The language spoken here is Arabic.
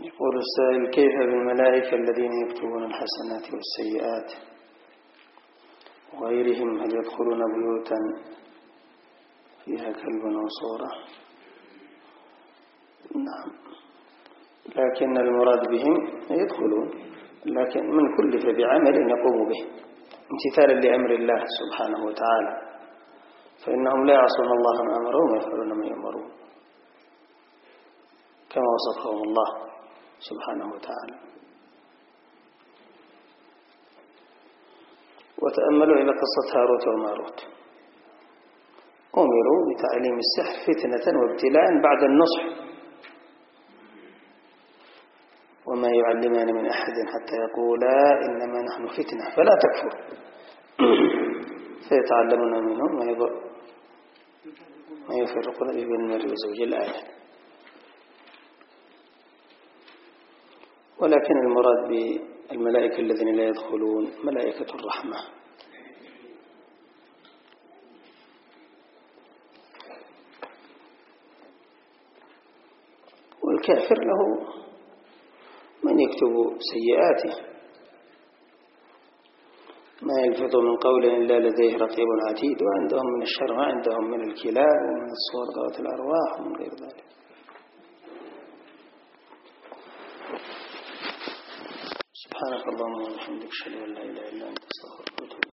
يقول السائل: كيف بالملائكة الذين يكتبون الحسنات والسيئات وغيرهم، هل يدخلون بيوتا فيها كلب أو صورة؟ نعم، لكن المراد بهم يدخلون، لكن من كلف بعمل يقوم به امتثالا لأمر الله سبحانه وتعالى، فإنهم لا يعصون الله ما أمرهم ويفعلون ما يؤمرون كما وصفهم الله سبحانه وتعالى. وتأملوا إلى قصة هاروت وماروت، أمروا بتعليم السحر فتنة وابتلاء بعد النصح، وما يعلمان من أحد حتى يقولا إنما نحن فتنة فلا تكفر، فيتعلمون منهم ما يفرقون به بين المرء وزوجه الآية. ولكن المراد بالملائكة الذين لا يدخلون ملائكة الرحمة، والكافر له من يكتب سيئاته، ما يلفظ من قول إلا لديه رقيب عتيد، وعندهم من الشر ما عندهم من الكلاب ومن الصور ذوات الأرواح ومن غير ذلك. سبحانك اللهم وبحمدك، أشهد أن لا إله إلا أنت، أستغفرك وأتوب إليك.